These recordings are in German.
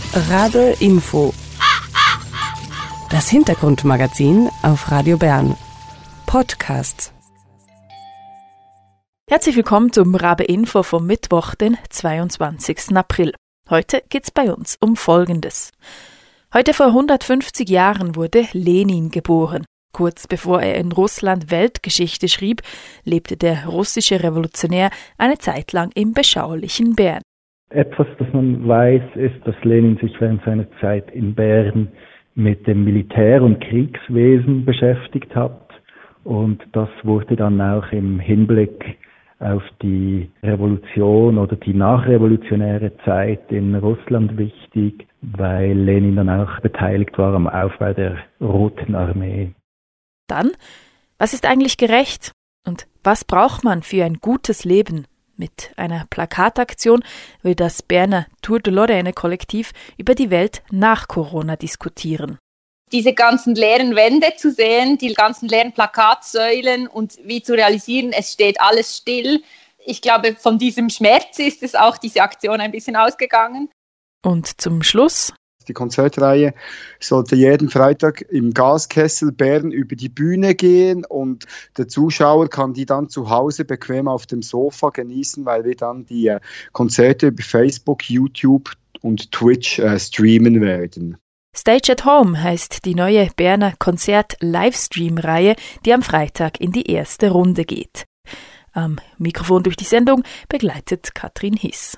Rabe Info. Das Hintergrundmagazin auf Radio Bern. Podcast. Herzlich willkommen zum Rabe Info vom Mittwoch, den 22. April. Heute geht's bei uns um Folgendes. Heute vor 150 Jahren wurde Lenin geboren. Kurz bevor er in Russland Weltgeschichte schrieb, lebte der russische Revolutionär eine Zeit lang im beschaulichen Bern. Etwas, das man weiß, ist, dass Lenin sich während seiner Zeit in Bern mit dem Militär- und Kriegswesen beschäftigt hat. Und das wurde dann auch im Hinblick auf die Revolution oder die nachrevolutionäre Zeit in Russland wichtig, weil Lenin dann auch beteiligt war am Aufbau der Roten Armee. Dann, was ist eigentlich gerecht? Und was braucht man für ein gutes Leben? Mit einer Plakataktion will das Berner Tour de Lorraine Kollektiv über die Welt nach Corona diskutieren. Diese ganzen leeren Wände zu sehen, die ganzen leeren Plakatsäulen und wie zu realisieren, es steht alles still. Ich glaube, von diesem Schmerz ist es auch diese Aktion ein bisschen ausgegangen. Und zum Schluss: Die Konzertreihe sollte jeden Freitag im Gaskessel Bern über die Bühne gehen und der Zuschauer kann die dann zu Hause bequem auf dem Sofa genießen, weil wir dann die Konzerte über Facebook, YouTube und Twitch streamen werden. Stage at Home heißt die neue Berner Konzert-Livestream-Reihe, die am Freitag in die erste Runde geht. Am Mikrofon durch die Sendung begleitet Katrin Hiss.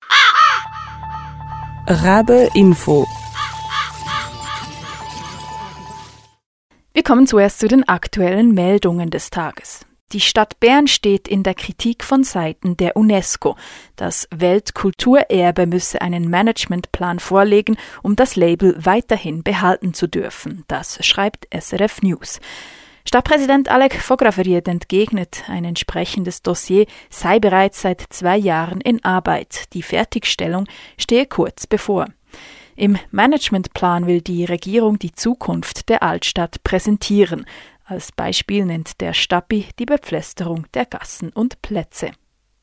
Rabe Info. Wir kommen zuerst zu den aktuellen Meldungen des Tages. Die Stadt Bern steht in der Kritik von Seiten der UNESCO. Das Weltkulturerbe müsse einen Managementplan vorlegen, um das Label weiterhin behalten zu dürfen. Das schreibt SRF News. Stadtpräsident Alec Fograferried entgegnet, ein entsprechendes Dossier sei bereits seit 2 Jahren in Arbeit. Die Fertigstellung stehe kurz bevor. Im Managementplan will die Regierung die Zukunft der Altstadt präsentieren. Als Beispiel nennt der Stappi die Bepflästerung der Gassen und Plätze.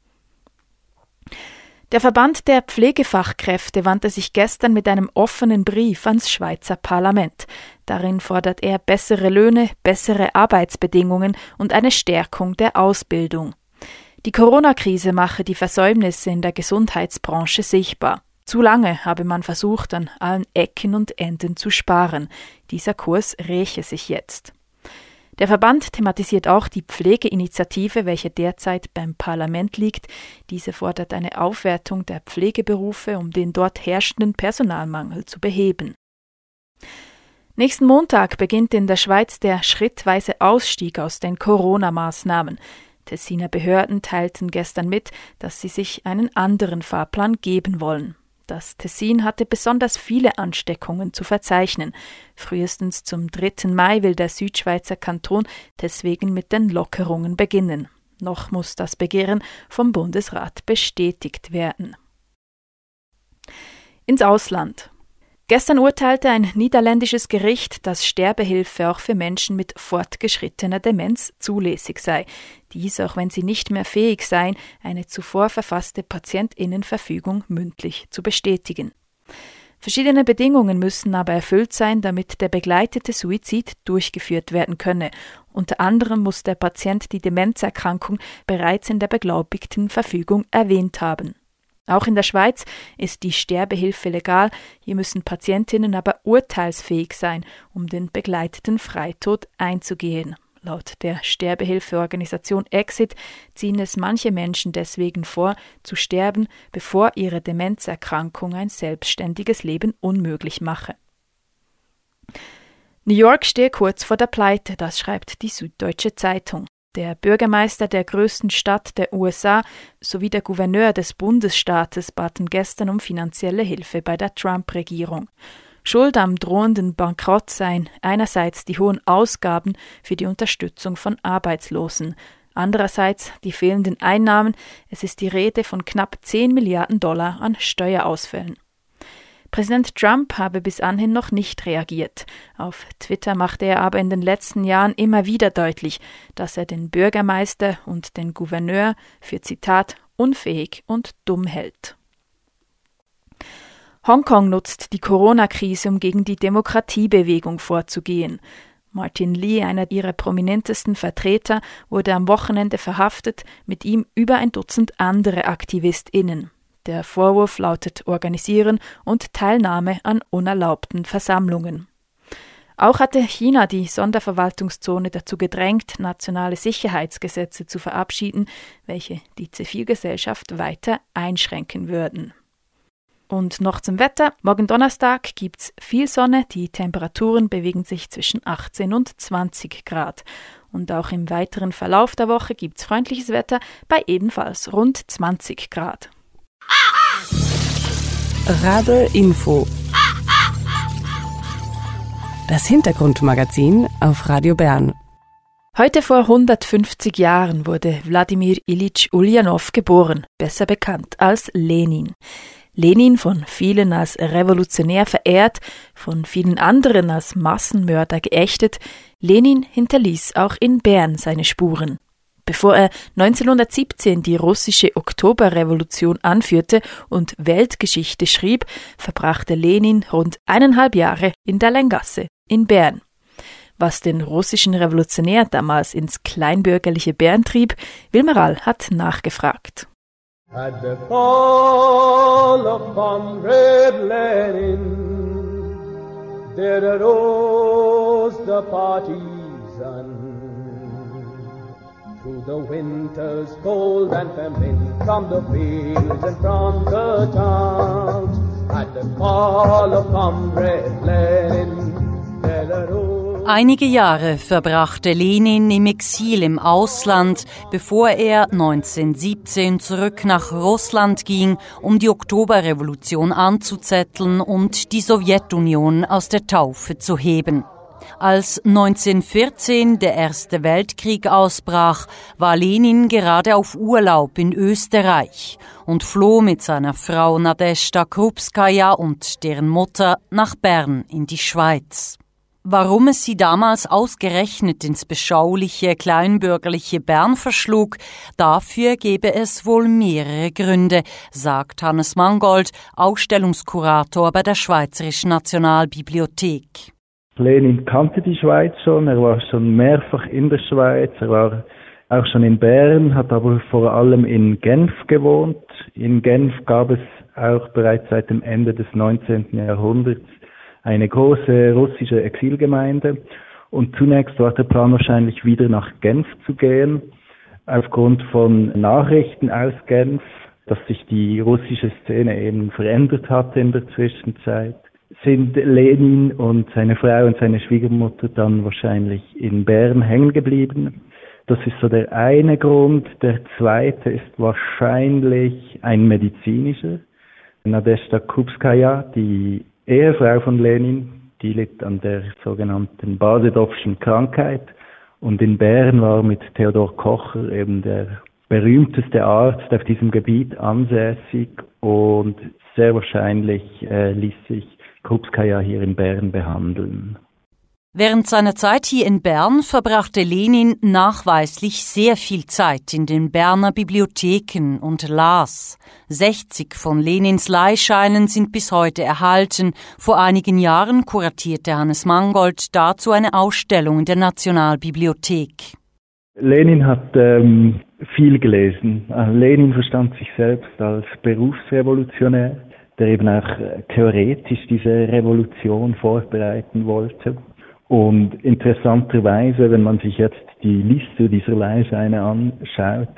Der Verband der Pflegefachkräfte wandte sich gestern mit einem offenen Brief ans Schweizer Parlament. Darin fordert er bessere Löhne, bessere Arbeitsbedingungen und eine Stärkung der Ausbildung. Die Corona-Krise mache die Versäumnisse in der Gesundheitsbranche sichtbar. Zu lange habe man versucht, an allen Ecken und Enden zu sparen. Dieser Kurs räche sich jetzt. Der Verband thematisiert auch die Pflegeinitiative, welche derzeit beim Parlament liegt. Diese fordert eine Aufwertung der Pflegeberufe, um den dort herrschenden Personalmangel zu beheben. Nächsten Montag beginnt in der Schweiz der schrittweise Ausstieg aus den Corona-Maßnahmen. Tessiner Behörden teilten gestern mit, dass sie sich einen anderen Fahrplan geben wollen. Das Tessin hatte besonders viele Ansteckungen zu verzeichnen. Frühestens zum 3. Mai will der Südschweizer Kanton deswegen mit den Lockerungen beginnen. Noch muss das Begehren vom Bundesrat bestätigt werden. Ins Ausland. Gestern urteilte ein niederländisches Gericht, dass Sterbehilfe auch für Menschen mit fortgeschrittener Demenz zulässig sei. Dies auch wenn sie nicht mehr fähig seien, eine zuvor verfasste Patientinnenverfügung mündlich zu bestätigen. Verschiedene Bedingungen müssen aber erfüllt sein, damit der begleitete Suizid durchgeführt werden könne. Unter anderem muss der Patient die Demenzerkrankung bereits in der beglaubigten Verfügung erwähnt haben. Auch in der Schweiz ist die Sterbehilfe legal, hier müssen Patientinnen aber urteilsfähig sein, um den begleiteten Freitod einzugehen. Laut der Sterbehilfeorganisation Exit ziehen es manche Menschen deswegen vor, zu sterben, bevor ihre Demenzerkrankung ein selbstständiges Leben unmöglich mache. New York stehe kurz vor der Pleite, das schreibt die Süddeutsche Zeitung. Der Bürgermeister der größten Stadt der USA sowie der Gouverneur des Bundesstaates baten gestern um finanzielle Hilfe bei der Trump-Regierung. Schuld am drohenden Bankrott seien einerseits die hohen Ausgaben für die Unterstützung von Arbeitslosen, andererseits die fehlenden Einnahmen, es ist die Rede von knapp 10 Milliarden Dollar an Steuerausfällen. Präsident Trump habe bis anhin noch nicht reagiert. Auf Twitter machte er aber in den letzten Jahren immer wieder deutlich, dass er den Bürgermeister und den Gouverneur für, Zitat, unfähig und dumm hält. Hongkong nutzt die Corona-Krise, um gegen die Demokratiebewegung vorzugehen. Martin Lee, einer ihrer prominentesten Vertreter, wurde am Wochenende verhaftet, mit ihm über ein Dutzend andere AktivistInnen. Der Vorwurf lautet Organisieren und Teilnahme an unerlaubten Versammlungen. Auch hatte China die Sonderverwaltungszone dazu gedrängt, nationale Sicherheitsgesetze zu verabschieden, welche die Zivilgesellschaft weiter einschränken würden. Und noch zum Wetter. Morgen Donnerstag gibt's viel Sonne, die Temperaturen bewegen sich zwischen 18 und 20 Grad. Und auch im weiteren Verlauf der Woche gibt's freundliches Wetter bei ebenfalls rund 20 Grad. Rabe Info. Das Hintergrundmagazin auf Radio Bern. Heute vor 150 Jahren wurde Wladimir Iljitsch Uljanov geboren, besser bekannt als Lenin. Lenin, von vielen als Revolutionär verehrt, von vielen anderen als Massenmörder geächtet, Lenin hinterließ auch in Bern seine Spuren. Bevor er 1917 die russische Oktoberrevolution anführte und Weltgeschichte schrieb, verbrachte Lenin rund 1,5 Jahre in der Lengasse in Bern. Was den russischen Revolutionär damals ins kleinbürgerliche Bern trieb, Wilmeral hat nachgefragt. At the call of Comrade Lenin, there arose the partisan. Through the winter's cold and famine, from the fields and from the towns, at the call of Comrade Lenin, there arose. Einige Jahre verbrachte Lenin im Exil im Ausland, bevor er 1917 zurück nach Russland ging, um die Oktoberrevolution anzuzetteln und die Sowjetunion aus der Taufe zu heben. Als 1914 der Erste Weltkrieg ausbrach, war Lenin gerade auf Urlaub in Österreich und floh mit seiner Frau Nadezhda Krupskaja und deren Mutter nach Bern in die Schweiz. Warum es sie damals ausgerechnet ins beschauliche, kleinbürgerliche Bern verschlug, dafür gäbe es wohl mehrere Gründe, sagt Hannes Mangold, Ausstellungskurator bei der Schweizerischen Nationalbibliothek. Lenin kannte die Schweiz schon, er war schon mehrfach in der Schweiz, er war auch schon in Bern, hat aber vor allem in Genf gewohnt. In Genf gab es auch bereits seit dem Ende des 19. Jahrhunderts eine große russische Exilgemeinde, und zunächst war der Plan wahrscheinlich wieder nach Genf zu gehen, aufgrund von Nachrichten aus Genf, dass sich die russische Szene eben verändert hatte in der Zwischenzeit, sind Lenin und seine Frau und seine Schwiegermutter dann wahrscheinlich in Bern hängen geblieben. Das ist so der eine Grund. Der zweite ist wahrscheinlich ein medizinischer. Nadezhda Krupskaja, die Ehefrau von Lenin, die litt an der sogenannten Basedowschen Krankheit, und in Bern war mit Theodor Kocher eben der berühmteste Arzt auf diesem Gebiet ansässig, und sehr wahrscheinlich ließ sich Krupskaja hier in Bern behandeln. Während seiner Zeit hier in Bern verbrachte Lenin nachweislich sehr viel Zeit in den Berner Bibliotheken und las. 60 von Lenins Leihscheinen sind bis heute erhalten. Vor einigen Jahren kuratierte Hannes Mangold dazu eine Ausstellung in der Nationalbibliothek. Lenin hat viel gelesen. Lenin verstand sich selbst als Berufsrevolutionär, der eben auch theoretisch diese Revolution vorbereiten wollte. Und interessanterweise, wenn man sich jetzt die Liste dieser Leihscheine anschaut,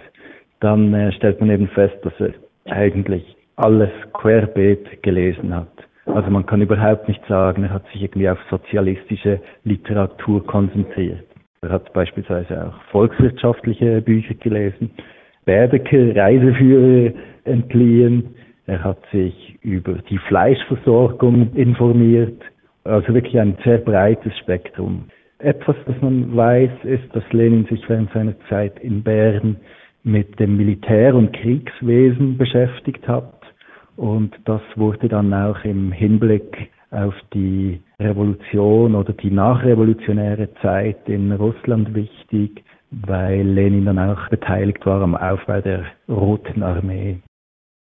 dann stellt man eben fest, dass er eigentlich alles querbeet gelesen hat. Also man kann überhaupt nicht sagen, er hat sich irgendwie auf sozialistische Literatur konzentriert. Er hat beispielsweise auch volkswirtschaftliche Bücher gelesen, Baedeker, Reiseführer entliehen, er hat sich über die Fleischversorgung informiert. Also wirklich ein sehr breites Spektrum. Etwas, das man weiß, ist, dass Lenin sich während seiner Zeit in Bern mit dem Militär- und Kriegswesen beschäftigt hat. Und das wurde dann auch im Hinblick auf die Revolution oder die nachrevolutionäre Zeit in Russland wichtig, weil Lenin dann auch beteiligt war am Aufbau der Roten Armee.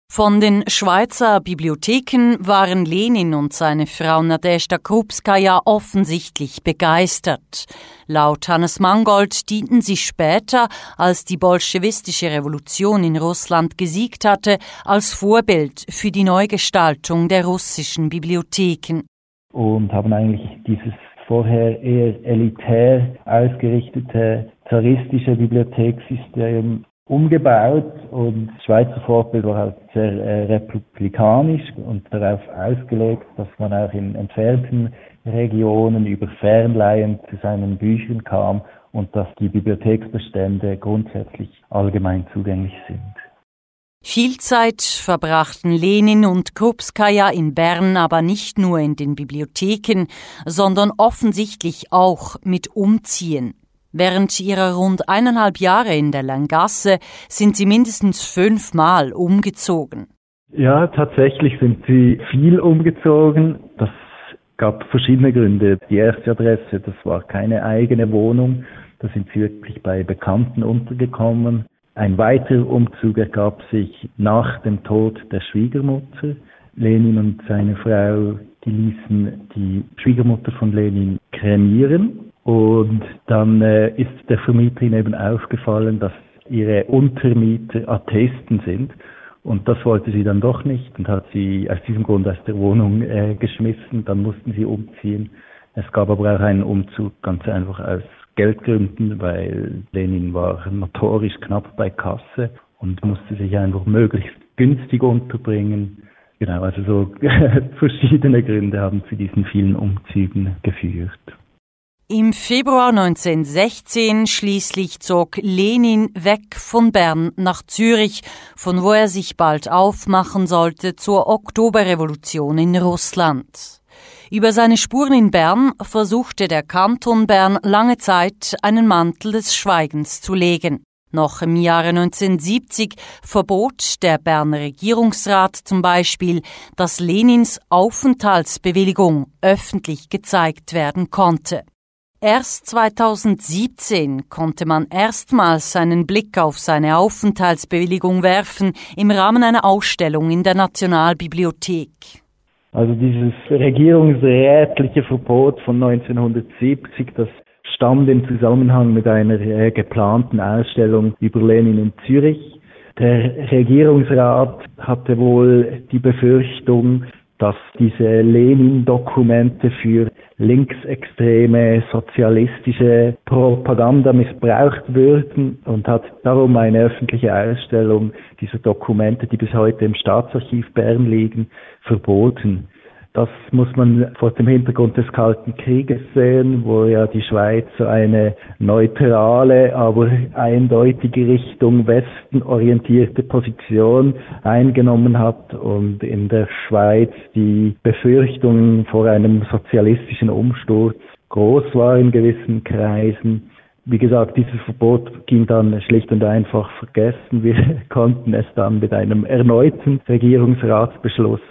Von den Schweizer Bibliotheken waren Lenin und seine Frau Nadezhda Krupskaja offensichtlich begeistert. Laut Hannes Mangold dienten sie später, als die bolschewistische Revolution in Russland gesiegt hatte, als Vorbild für die Neugestaltung der russischen Bibliotheken. Und haben eigentlich dieses vorher eher elitär ausgerichtete zaristische Bibliothekssystem umgebaut, und das Schweizer Vorbild war halt sehr republikanisch und darauf ausgelegt, dass man auch in entfernten Regionen über Fernleihen zu seinen Büchern kam und dass die Bibliotheksbestände grundsätzlich allgemein zugänglich sind. Viel Zeit verbrachten Lenin und Krupskaja in Bern aber nicht nur in den Bibliotheken, sondern offensichtlich auch mit Umziehen. Während ihrer rund 1,5 Jahre in der Langasse sind sie mindestens 5-mal umgezogen. Ja, tatsächlich sind sie viel umgezogen. Das gab verschiedene Gründe. Die erste Adresse, das war keine eigene Wohnung. Da sind sie wirklich bei Bekannten untergekommen. Ein weiterer Umzug ergab sich nach dem Tod der Schwiegermutter. Lenin und seine Frau, die ließen die Schwiegermutter von Lenin kremieren. Und dann ist der Vermieterin eben aufgefallen, dass ihre Untermieter Atheisten sind. Und das wollte sie dann doch nicht und hat sie aus diesem Grund aus der Wohnung geschmissen. Dann mussten sie umziehen. Es gab aber auch einen Umzug ganz einfach aus Geldgründen, weil Lenin war notorisch knapp bei Kasse und musste sich einfach möglichst günstig unterbringen. Genau, also so verschiedene Gründe haben zu diesen vielen Umzügen geführt. Im Februar 1916 schließlich zog Lenin weg von Bern nach Zürich, von wo er sich bald aufmachen sollte zur Oktoberrevolution in Russland. Über seine Spuren in Bern versuchte der Kanton Bern lange Zeit einen Mantel des Schweigens zu legen. Noch im Jahre 1970 verbot der Berner Regierungsrat zum Beispiel, dass Lenins Aufenthaltsbewilligung öffentlich gezeigt werden konnte. Erst 2017 konnte man erstmals einen Blick auf seine Aufenthaltsbewilligung werfen im Rahmen einer Ausstellung in der Nationalbibliothek. Also dieses regierungsrätliche Verbot von 1970, das stand im Zusammenhang mit einer geplanten Ausstellung über Lenin in Zürich. Der Regierungsrat hatte wohl die Befürchtung, dass diese Lenin-Dokumente für linksextreme sozialistische Propaganda missbraucht würden und hat darum eine öffentliche Ausstellung dieser Dokumente, die bis heute im Staatsarchiv Bern liegen, verboten. Das muss man vor dem Hintergrund des Kalten Krieges sehen, wo ja die Schweiz so eine neutrale, aber eindeutige Richtung Westen orientierte Position eingenommen hat und in der Schweiz die Befürchtungen vor einem sozialistischen Umsturz groß war in gewissen Kreisen. Wie gesagt, dieses Verbot ging dann schlicht und einfach vergessen. Wir konnten es dann mit einem erneuten Regierungsratsbeschluss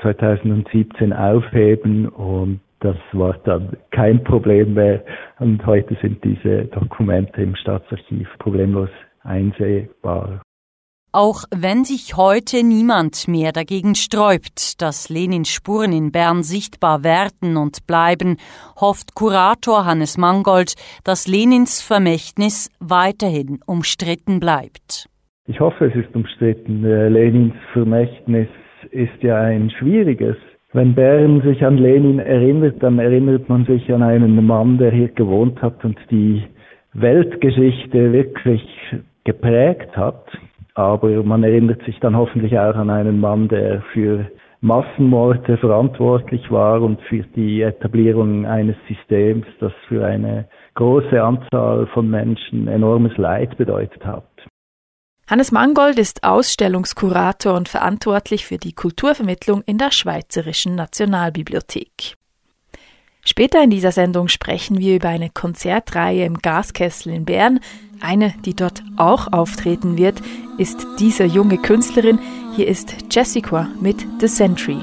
2017 aufheben und das war dann kein Problem mehr. Und heute sind diese Dokumente im Staatsarchiv problemlos einsehbar. Auch wenn sich heute niemand mehr dagegen sträubt, dass Lenins Spuren in Bern sichtbar werden und bleiben, hofft Kurator Hannes Mangold, dass Lenins Vermächtnis weiterhin umstritten bleibt. Ich hoffe, es ist umstritten. Lenins Vermächtnis ist ja ein schwieriges. Wenn Bern sich an Lenin erinnert, dann erinnert man sich an einen Mann, der hier gewohnt hat und die Weltgeschichte wirklich geprägt hat. Aber man erinnert sich dann hoffentlich auch an einen Mann, der für Massenmorde verantwortlich war und für die Etablierung eines Systems, das für eine große Anzahl von Menschen enormes Leid bedeutet hat. Hannes Mangold ist Ausstellungskurator und verantwortlich für die Kulturvermittlung in der Schweizerischen Nationalbibliothek. Später in dieser Sendung sprechen wir über eine Konzertreihe im Gaskessel in Bern. Eine, die dort auch auftreten wird, ist diese junge Künstlerin. Hier ist Jessica mit The Century.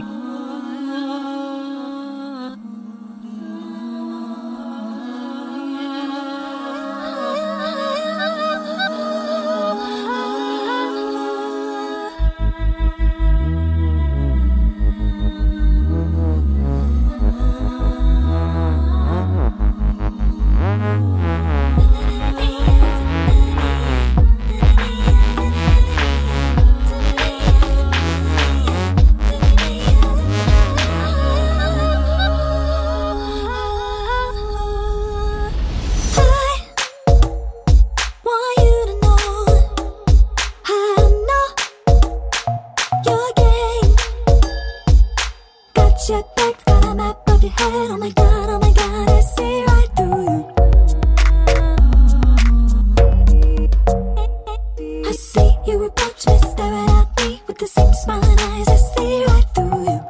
jet black, got a map of your head. Oh my god, I see right through you. I see you approach me, staring at me with the same smiling eyes. I see right through you.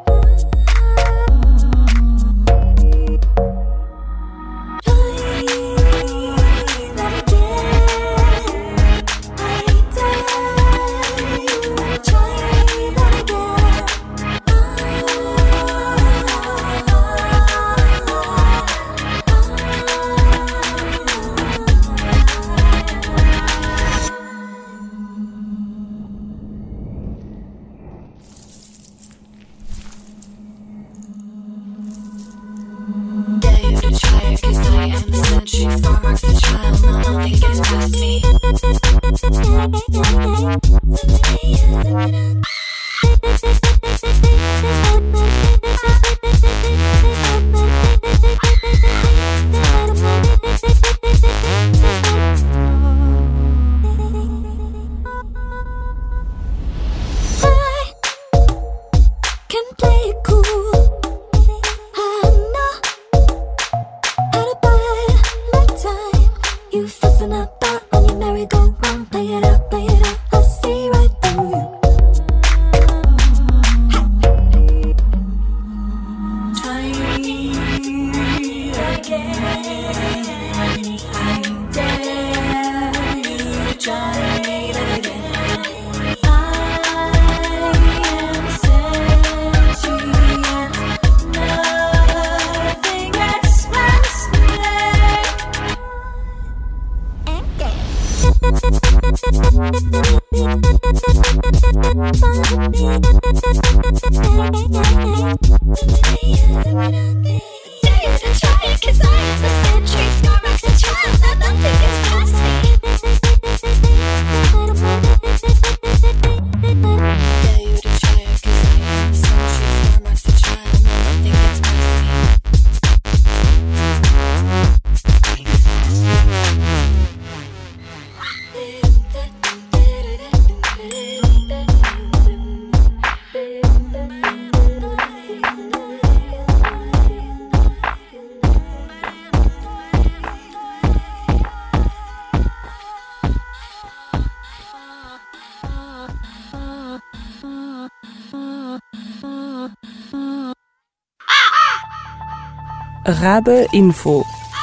Rabe Info.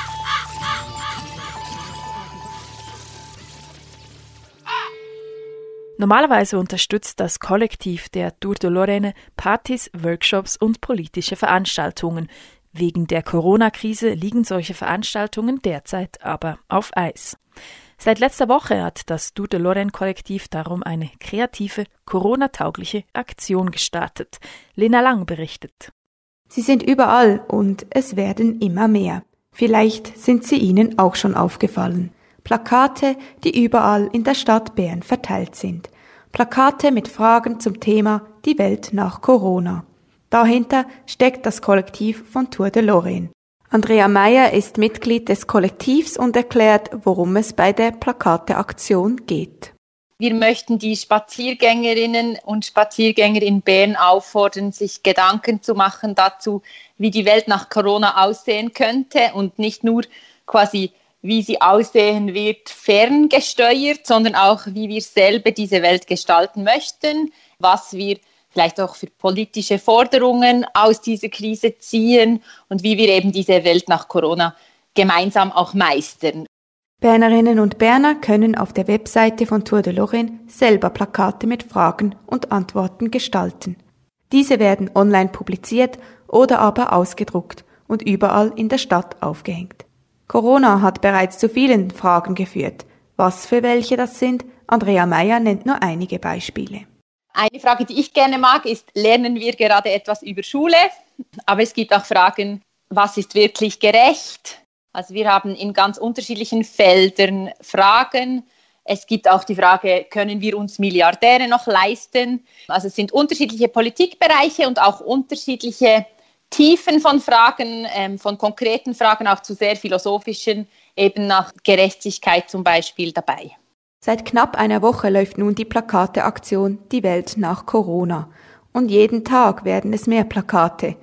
Normalerweise unterstützt das Kollektiv der Tour de Lorraine Partys, Workshops und politische Veranstaltungen. Wegen der Corona-Krise liegen solche Veranstaltungen derzeit aber auf Eis. Seit letzter Woche hat das Tour de Lorraine Kollektiv darum eine kreative, Corona-taugliche Aktion gestartet. Lena Lang berichtet. Sie sind überall und es werden immer mehr. Vielleicht sind sie Ihnen auch schon aufgefallen. Plakate, die überall in der Stadt Bern verteilt sind. Plakate mit Fragen zum Thema Die Welt nach Corona. Dahinter steckt das Kollektiv von Tour de Lorraine. Andrea Meyer ist Mitglied des Kollektivs und erklärt, worum es bei der Plakateaktion geht. Wir möchten die Spaziergängerinnen und Spaziergänger in Bern auffordern, sich Gedanken zu machen dazu, wie die Welt nach Corona aussehen könnte und nicht nur quasi, wie sie aussehen wird, ferngesteuert, sondern auch, wie wir selber diese Welt gestalten möchten, was wir vielleicht auch für politische Forderungen aus dieser Krise ziehen und wie wir eben diese Welt nach Corona gemeinsam auch meistern. Bernerinnen und Berner können auf der Webseite von Tour de Lorraine selber Plakate mit Fragen und Antworten gestalten. Diese werden online publiziert oder aber ausgedruckt und überall in der Stadt aufgehängt. Corona hat bereits zu vielen Fragen geführt. Was für welche das sind, Andrea Meyer nennt nur einige Beispiele. Eine Frage, die ich gerne mag, ist, lernen wir gerade etwas über Schule? Aber es gibt auch Fragen, was ist wirklich gerecht? Also wir haben in ganz unterschiedlichen Feldern Fragen. Es gibt auch die Frage, können wir uns Milliardäre noch leisten? Also es sind unterschiedliche Politikbereiche und auch unterschiedliche Tiefen von Fragen, von konkreten Fragen, auch zu sehr philosophischen, eben nach Gerechtigkeit zum Beispiel dabei. Seit knapp einer Woche läuft nun die Plakateaktion Die Welt nach Corona. Und jeden Tag werden es mehr Plakate.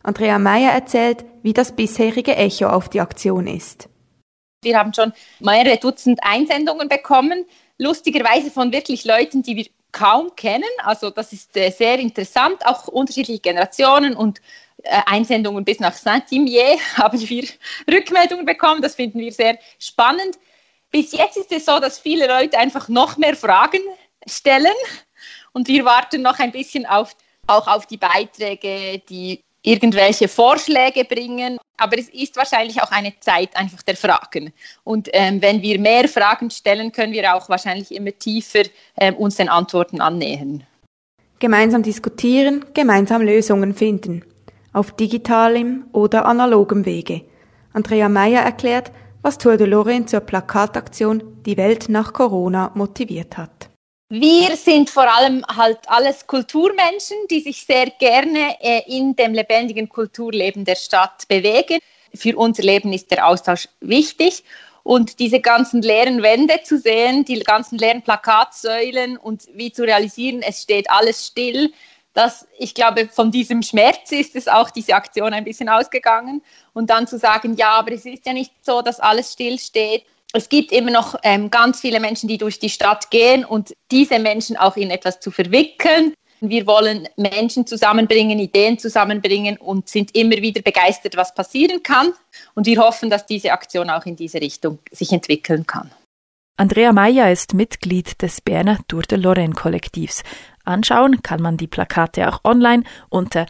Andrea Meyer erzählt, wie das bisherige Echo auf die Aktion ist. Wir haben schon mehrere Dutzend Einsendungen bekommen, lustigerweise von wirklich Leuten, die wir kaum kennen. Also das ist sehr interessant, auch unterschiedliche Generationen und Einsendungen bis nach Saint-Imier haben wir Rückmeldungen bekommen. Das finden wir sehr spannend. Bis jetzt ist es so, dass viele Leute einfach noch mehr Fragen stellen und wir warten noch ein bisschen auch auf die Beiträge, die irgendwelche Vorschläge bringen. Aber es ist wahrscheinlich auch eine Zeit einfach der Fragen. Und wenn wir mehr Fragen stellen, können wir auch wahrscheinlich immer tiefer uns den Antworten annähern. Gemeinsam diskutieren, gemeinsam Lösungen finden. Auf digitalem oder analogem Wege. Andrea Meyer erklärt, was Tour de Lorraine zur Plakataktion Die Welt nach Corona motiviert hat. Wir sind vor allem halt alles Kulturmenschen, die sich sehr gerne in dem lebendigen Kulturleben der Stadt bewegen. Für unser Leben ist der Austausch wichtig. Und diese ganzen leeren Wände zu sehen, die ganzen leeren Plakatsäulen und wie zu realisieren, es steht alles still, ich glaube, von diesem Schmerz ist es auch diese Aktion ein bisschen ausgegangen. Und dann zu sagen, ja, aber es ist ja nicht so, dass alles still steht. Es gibt immer noch ganz viele Menschen, die durch die Stadt gehen und diese Menschen auch in etwas zu verwickeln. Wir wollen Menschen zusammenbringen, Ideen zusammenbringen und sind immer wieder begeistert, was passieren kann. Und wir hoffen, dass diese Aktion auch in diese Richtung sich entwickeln kann. Andrea Meyer ist Mitglied des Berner Tour de Lorraine Kollektivs. Anschauen kann man die Plakate auch online unter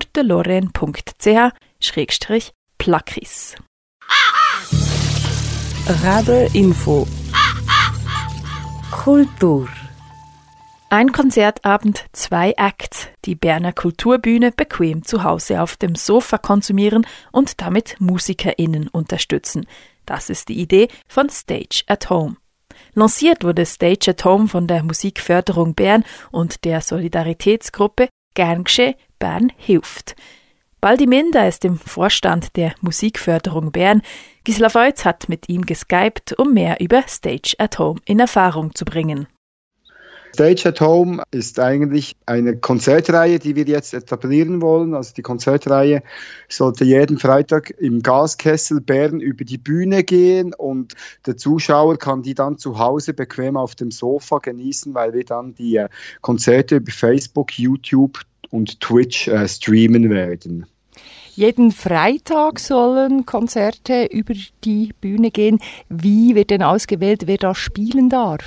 tourdelorraine.ch/plakris. Radio Info. Kultur. Ein Konzertabend, 2 Acts, die Berner Kulturbühne bequem zu Hause auf dem Sofa konsumieren und damit MusikerInnen unterstützen. Das ist die Idee von Stage at Home. Lanciert wurde Stage at Home von der Musikförderung Bern und der Solidaritätsgruppe Gern geschehen, Bern hilft. Baldi Minder ist im Vorstand der Musikförderung Bern. Gisela Feutz hat mit ihm geskypt, um mehr über Stage at Home in Erfahrung zu bringen. Stage at Home ist eigentlich eine Konzertreihe, die wir jetzt etablieren wollen. Also die Konzertreihe sollte jeden Freitag im Gaskessel Bern über die Bühne gehen und der Zuschauer kann die dann zu Hause bequem auf dem Sofa genießen, weil wir dann die Konzerte über Facebook, YouTube und Twitch streamen werden. Jeden Freitag sollen Konzerte über die Bühne gehen. Wie wird denn ausgewählt, wer da spielen darf?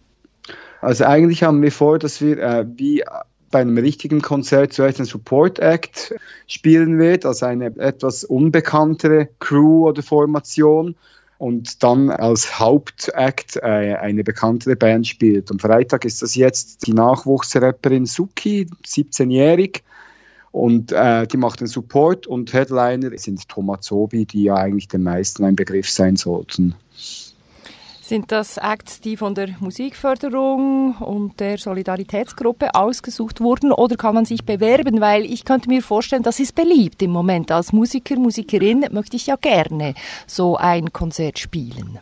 Also eigentlich haben wir vor, dass wir wie bei einem richtigen Konzert zuerst einen Support Act spielen wird, also eine etwas unbekanntere Crew oder Formation und dann als Hauptakt eine bekanntere Band spielt. Am Freitag ist das jetzt die Nachwuchsrapperin Suki, 17-jährig. Und die macht den Support und Headliner sind Tomazobi, die ja eigentlich den meisten ein Begriff sein sollten. Sind das Acts, die von der Musikförderung und der Solidaritätsgruppe ausgesucht wurden oder kann man sich bewerben? Weil ich könnte mir vorstellen, das ist beliebt im Moment. Als Musiker, Musikerin möchte ich ja gerne so ein Konzert spielen.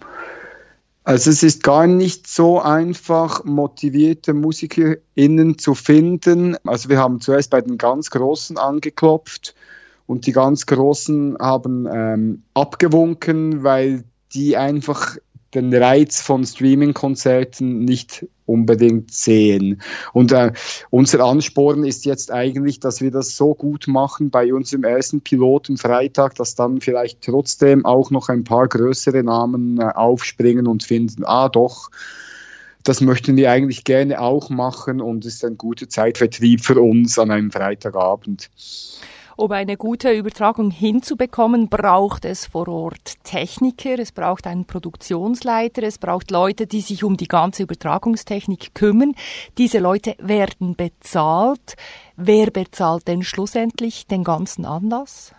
Also es ist gar nicht so einfach, motivierte MusikerInnen zu finden. Also wir haben zuerst bei den ganz Großen angeklopft und die ganz Großen haben abgewunken, weil die einfach den Reiz von Streaming-Konzerten nicht unbedingt sehen. Und unser Ansporn ist jetzt eigentlich, dass wir das so gut machen bei unserem ersten Piloten Freitag, dass dann vielleicht trotzdem auch noch ein paar größere Namen aufspringen und finden, doch, das möchten wir eigentlich gerne auch machen und ist ein guter Zeitvertrieb für uns an einem Freitagabend. Um eine gute Übertragung hinzubekommen, braucht es vor Ort Techniker, es braucht einen Produktionsleiter, es braucht Leute, die sich um die ganze Übertragungstechnik kümmern. Diese Leute werden bezahlt. Wer bezahlt denn schlussendlich den ganzen Anlass?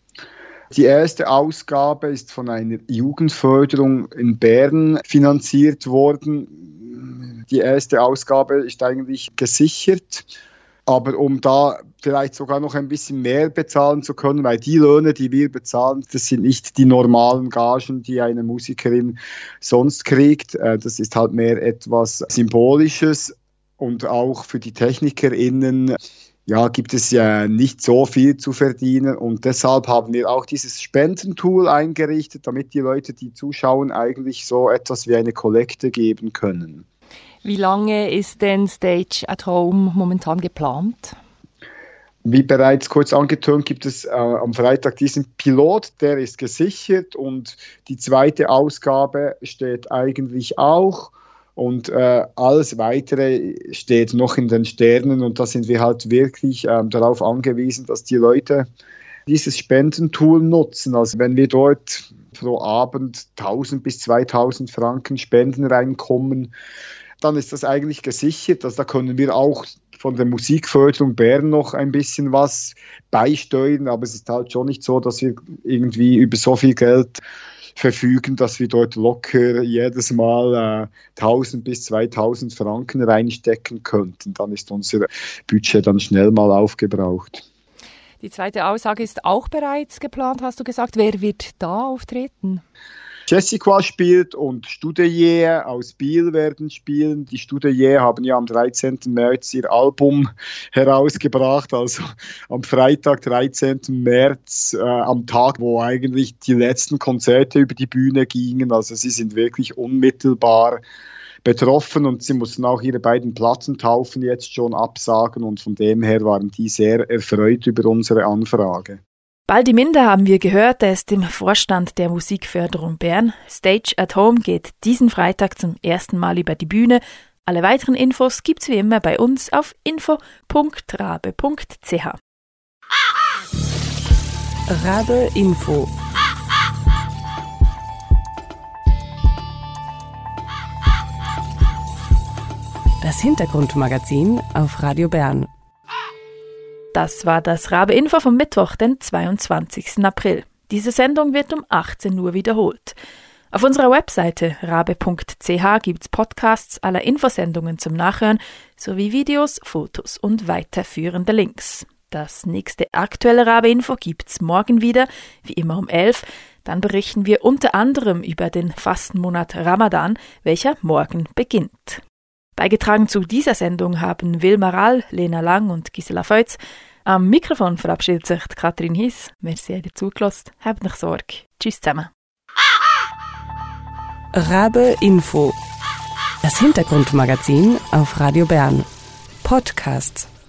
Die erste Ausgabe ist von einer Jugendförderung in Bern finanziert worden. Die erste Ausgabe ist eigentlich gesichert. Aber um da vielleicht sogar noch ein bisschen mehr bezahlen zu können, weil die Löhne, die wir bezahlen, das sind nicht die normalen Gagen, die eine Musikerin sonst kriegt. Das ist halt mehr etwas Symbolisches und auch für die TechnikerInnen gibt es ja nicht so viel zu verdienen und deshalb haben wir auch dieses Spendentool eingerichtet, damit die Leute, die zuschauen, eigentlich so etwas wie eine Kollekte geben können. Wie lange ist denn Stage at Home momentan geplant? Wie bereits kurz angetönt, gibt es am Freitag diesen Pilot, der ist gesichert und die zweite Ausgabe steht eigentlich auch. Und alles Weitere steht noch in den Sternen und da sind wir halt wirklich darauf angewiesen, dass die Leute dieses Spendentool nutzen. Also wenn wir dort pro Abend 1.000 bis 2.000 Franken Spenden reinkommen, dann ist das eigentlich gesichert. Also da können wir auch von der Musikförderung Bern noch ein bisschen was beisteuern, aber es ist halt schon nicht so, dass wir irgendwie über so viel Geld verfügen, dass wir dort locker jedes Mal 1.000 bis 2.000 Franken reinstecken könnten. Dann ist unser Budget dann schnell mal aufgebraucht. Die zweite Aussage ist auch bereits geplant, hast du gesagt. Wer wird da auftreten? Jessica spielt und Studelier aus Biel werden spielen. Die Studelier haben ja am 13. März ihr Album herausgebracht, also am Freitag, 13. März, am Tag, wo eigentlich die letzten Konzerte über die Bühne gingen. Also sie sind wirklich unmittelbar betroffen und sie mussten auch ihre beiden Plattentaufen jetzt schon absagen und von dem her waren die sehr erfreut über unsere Anfrage. Baldi Minder haben wir gehört, er ist im Vorstand der Musikförderung Bern. Stage at Home geht diesen Freitag zum ersten Mal über die Bühne. Alle weiteren Infos gibt's wie immer bei uns auf info.rabe.ch. Rabe Info. Das Hintergrundmagazin auf Radio Bern. Das war das Rabe Info vom Mittwoch, den 22. April. Diese Sendung wird um 18 Uhr wiederholt. Auf unserer Webseite rabe.ch gibt's Podcasts aller Infosendungen zum Nachhören sowie Videos, Fotos und weiterführende Links. Das nächste aktuelle Rabe Info gibt's morgen wieder, wie immer um 11. Dann berichten wir unter anderem über den Fastenmonat Ramadan, welcher morgen beginnt. Beigetragen zu dieser Sendung haben Wilma Rall, Lena Lang und Gisela Feutz. Am Mikrofon verabschiedet sich Katrin Hiss. Merci, habt ihr zugelassen. Habt nicht Sorge. Tschüss zusammen. Rabe Info. Das Hintergrundmagazin auf Radio Bern. Podcasts.